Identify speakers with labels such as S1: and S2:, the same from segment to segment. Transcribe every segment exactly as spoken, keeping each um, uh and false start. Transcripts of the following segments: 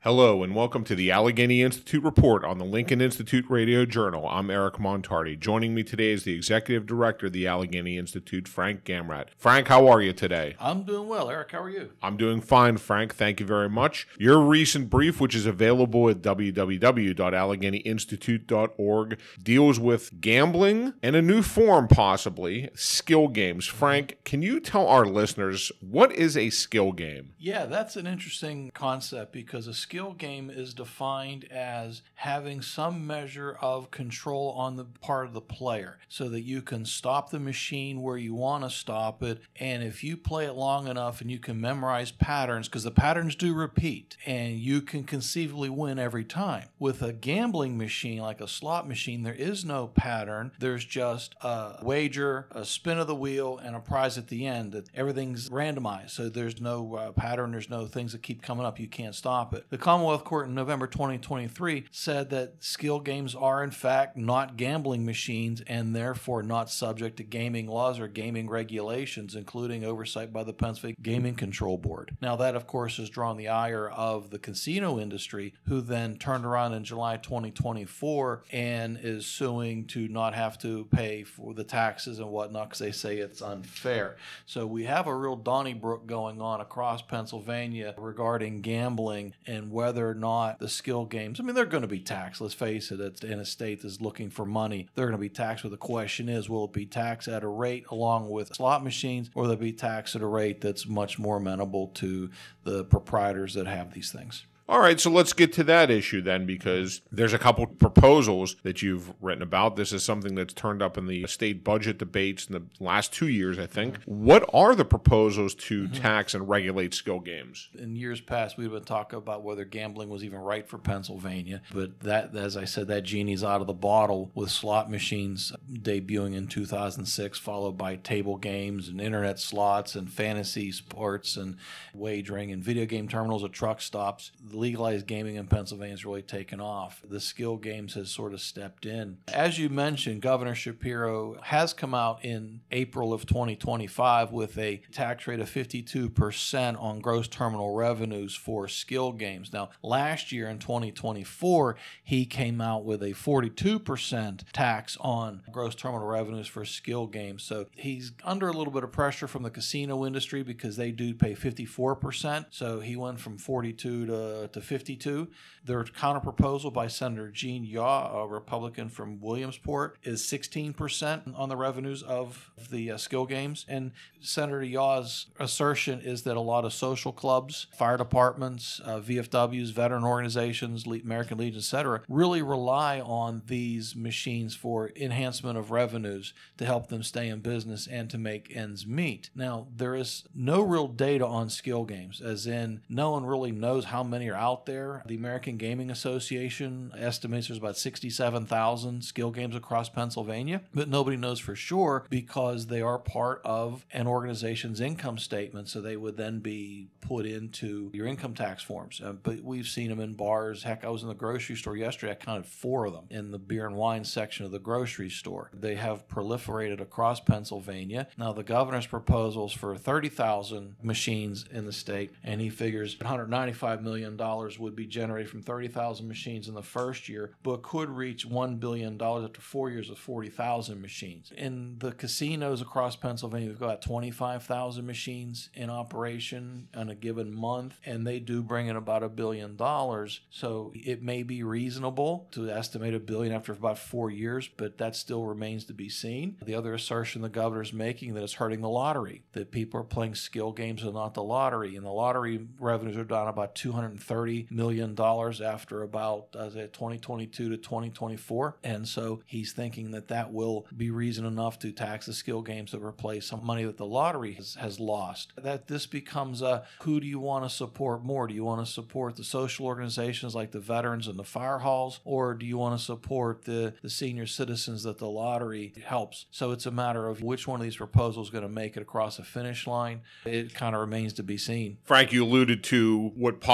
S1: Hello and welcome to the Allegheny Institute Report on the Lincoln Institute Radio Journal. I'm Eric Montardi. Joining me today is the Executive Director of the Allegheny Institute, Frank Gamrat. Frank, how are you today?
S2: I'm doing well. Eric, how are you?
S1: I'm doing fine, Frank. Thank you very much. Your recent brief, which is available at w w w dot allegheny institute dot org, deals with gambling and a new form, possibly, skill games. Frank, can you tell our listeners, what is a skill game?
S2: Yeah, that's an interesting concept because a skill skill game is defined as having some measure of control on the part of the player so that you can stop the machine where you want to stop it. And if you play it long enough and you can memorize patterns, because the patterns do repeat, and you can conceivably win every time. With a gambling machine like a slot machine, there is no pattern. There's just a wager, a spin of the wheel, and a prize at the end. Everything's randomized, so there's no uh, pattern. There's no things that keep coming up. You can't stop it. The Commonwealth Court in November twenty twenty-three said that skill games are in fact not gambling machines and therefore not subject to gaming laws or gaming regulations, including oversight by the Pennsylvania Gaming Control Board. Now that, of course, has drawn the ire of the casino industry, who then turned around in July twenty twenty-four and is suing to not have to pay for the taxes and whatnot because they say it's unfair. So we have a real Donnybrook going on across Pennsylvania regarding gambling and whether or not the skill games, I mean, they're going to be taxed. Let's face it, it's in a state that's looking for money. They're going to be taxed, but the question is, will it be taxed at a rate along with slot machines, or will it be taxed at a rate that's much more amenable to the proprietors that have these things?
S1: All right, so let's get to that issue then, because there's a couple proposals that you've written about. This is something that's turned up in the state budget debates in the last two years, I think. Mm-hmm. What are the proposals to mm-hmm. tax and regulate skill games?
S2: In years past, we've been talking about whether gambling was even right for Pennsylvania, but that, as I said, that genie's out of the bottle with slot machines debuting in two thousand six, followed by table games and internet slots and fantasy sports and wagering and video game terminals at truck stops. Legalized gaming in Pennsylvania has really taken off. The skill games has sort of stepped in. As you mentioned, Governor Shapiro has come out in April of twenty twenty-five with a tax rate of fifty-two percent on gross terminal revenues for skill games. Now, last year in twenty twenty-four, he came out with a forty-two percent tax on gross terminal revenues for skill games. So he's under a little bit of pressure from the casino industry because they do pay fifty-four percent. So he went from forty-two to to fifty-two. Their counterproposal by Senator Gene Yaw, a Republican from Williamsport, is sixteen percent on the revenues of the uh, skill games. And Senator Yaw's assertion is that a lot of social clubs, fire departments, uh, V F Ws, veteran organizations, Le- American Legion, et cetera, really rely on these machines for enhancement of revenues to help them stay in business and to make ends meet. Now, there is no real data on skill games, as in no one really knows how many are out there. The American Gaming Association estimates there's about sixty-seven thousand skill games across Pennsylvania, but nobody knows for sure because they are part of an organization's income statement, so they would then be put into your income tax forms. Uh, but we've seen them in bars. Heck, I was in the grocery store yesterday. I counted four of them in the beer and wine section of the grocery store. They have proliferated across Pennsylvania. Now, the governor's proposals for thirty thousand machines in the state, and he figures one hundred ninety-five million dollars would be generated from thirty thousand machines in the first year, but could reach one billion dollars after four years of forty thousand machines. In the casinos across Pennsylvania, we've got twenty-five thousand machines in operation on a given month, and they do bring in about a billion dollars. So it may be reasonable to estimate a billion after about four years, but that still remains to be seen. The other assertion the governor is making that it's hurting the lottery, that people are playing skill games and not the lottery, and the lottery revenues are down about two hundred thirty million dollars after about uh, twenty twenty-two to twenty twenty-four. And so he's thinking that that will be reason enough to tax the skill games that replace some money that the lottery has, has lost. That this becomes a, who do you want to support more? Do you want to support the social organizations like the veterans and the fire halls, or do you want to support the, the senior citizens that the lottery helps? So it's a matter of which one of these proposals is going to make it across the finish line. It kind of remains to be seen.
S1: Frank, you alluded to what possible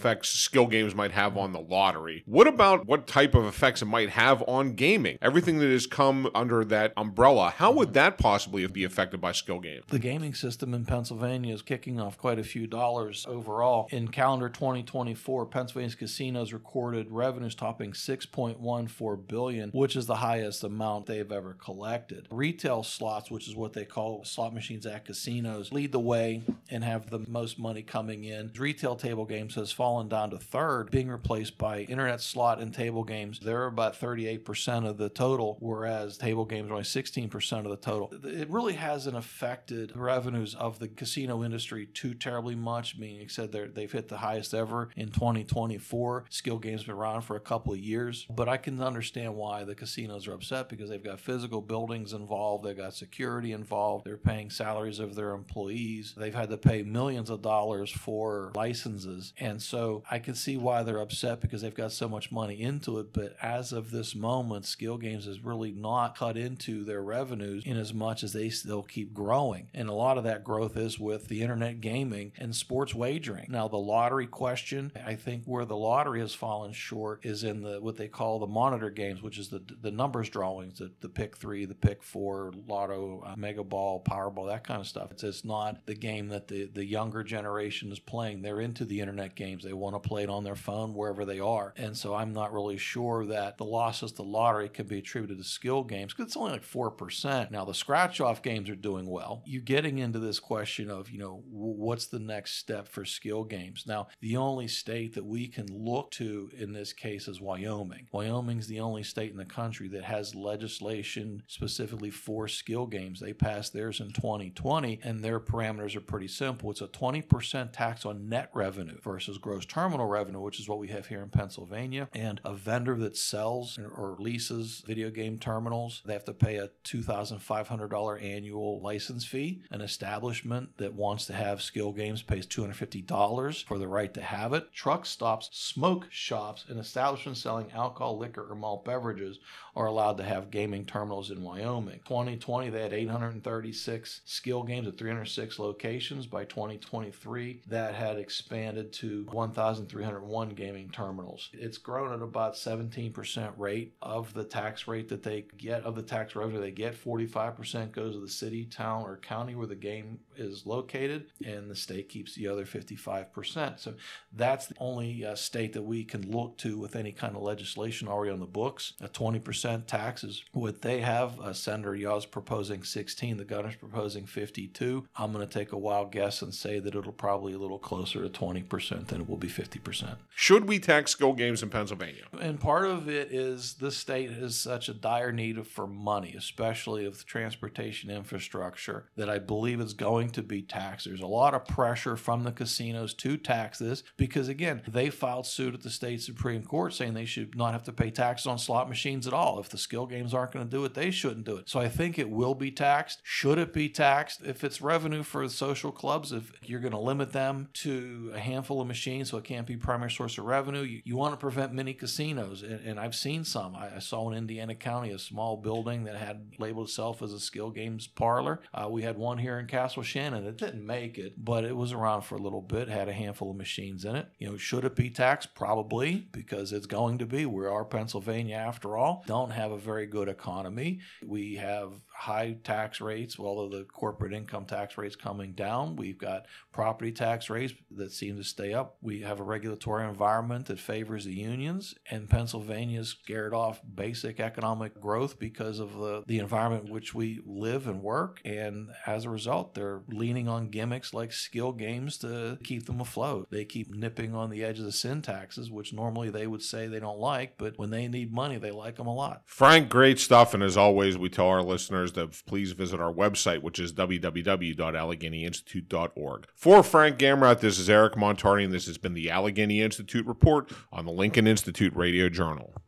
S1: effects skill games might have on the lottery. What about what type of effects it might have on gaming? Everything that has come under that umbrella, how would that possibly be affected by skill games?
S2: The gaming system in Pennsylvania is kicking off quite a few dollars overall. In calendar twenty twenty-four, Pennsylvania's casinos recorded revenues topping six point one four billion dollars, which is the highest amount they've ever collected. Retail slots, which is what they call slot machines at casinos, lead the way and have the most money coming in. Retail table games has fallen down to third, being replaced by internet slot and table games. They're about thirty-eight percent of the total, whereas table games are only sixteen percent of the total. It really hasn't affected the revenues of the casino industry too terribly much, meaning said they're, they've hit the highest ever in twenty twenty-four. Skill games have been around for a couple of years, but I can understand why the casinos are upset, because they've got physical buildings involved, they've got security involved, they're paying salaries of their employees, they've had to pay millions of dollars for licenses, and so I can see why they're upset, because they've got so much money into it. But as of this moment, skill games has really not cut into their revenues in as much as they still keep growing, and a lot of that growth is with the internet gaming and sports wagering. Now, the lottery question, I think where the lottery has fallen short is in the what they call the monitor games, which is the the numbers drawings, the, the pick three, the pick four, lotto, uh, mega ball, powerball, that kind of stuff. It's, it's not the game that the, the younger generation is playing. They're into the internet games. They want to play it on their phone wherever they are. And so I'm not really sure that the losses to lottery can be attributed to skill games, because it's only like four percent. Now, the scratch-off games are doing well. You're getting into this question of, you know, what's the next step for skill games? Now, the only state that we can look to in this case is Wyoming. Wyoming's the only state in the country that has legislation specifically for skill games. They passed theirs in twenty twenty, and their parameters are pretty simple. It's a twenty percent tax on net revenue versus gross terminal revenue, which is what we have here in Pennsylvania. And a vendor that sells or leases video game terminals, they have to pay a two thousand five hundred dollars annual license fee. An establishment that wants to have skill games pays two hundred fifty dollars for the right to have it. Truck stops, smoke shops, and establishments selling alcohol, liquor, or malt beverages are allowed to have gaming terminals in Wyoming. twenty twenty, they had eight hundred thirty-six skill games at three hundred six locations. By twenty twenty-three, that had expanded to one thousand three hundred one gaming terminals. It's grown at about seventeen percent rate of the tax rate that they get, of the tax revenue they get. forty-five percent goes to the city, town, or county where the game is located, and the state keeps the other fifty-five percent. So that's the only uh, state that we can look to with any kind of legislation already on the books. A twenty percent tax is what they have. Uh, Senator Yaw's proposing sixteen, the governor's proposing fifty-two. I'm going to take a wild guess and say that it'll probably a little closer to twenty percent than it will be fifty percent.
S1: Should we tax skill games in Pennsylvania?
S2: And part of it is the state has such a dire need for money, especially of the transportation infrastructure, that I believe is going to be taxed. There's a lot of pressure from the casinos to tax this because, again, they filed suit at the state Supreme Court saying they should not have to pay taxes on slot machines at all. If the skill games aren't going to do it, they shouldn't do it. So I think it will be taxed. Should it be taxed? If it's revenue for the social clubs, if you're going to limit them to a handful of machines so it can't be primary source of revenue, you, you want to prevent mini casinos. And, and I've seen some. I, I saw in Indiana County a small building that had labeled itself as a skill games parlor. Uh, we had one here in Castle Shannon. It didn't make it, but it was around for a little bit, had a handful of machines in it. You know, should it be taxed? Probably, because it's going to be. We are Pennsylvania after all. Don't have a very good economy. We have high tax rates, although the corporate income tax rate's coming down. We've got property tax rates that seem to stay up. We have a regulatory environment that favors the unions, and Pennsylvania's scared off basic economic growth because of the, the environment in which we live and work. And as a result, they're leaning on gimmicks like skill games to keep them afloat. They keep nipping on the edge of the sin taxes, which normally they would say they don't like, but when they need money, they like them a lot.
S1: Frank, great stuff. And as always, we tell our listeners to please visit our website, which is w w w dot allegheny institute dot org. For Frank Gamrat, this is Eric Montardi, and this has been the Allegheny Institute Report on the Lincoln Institute Radio Journal.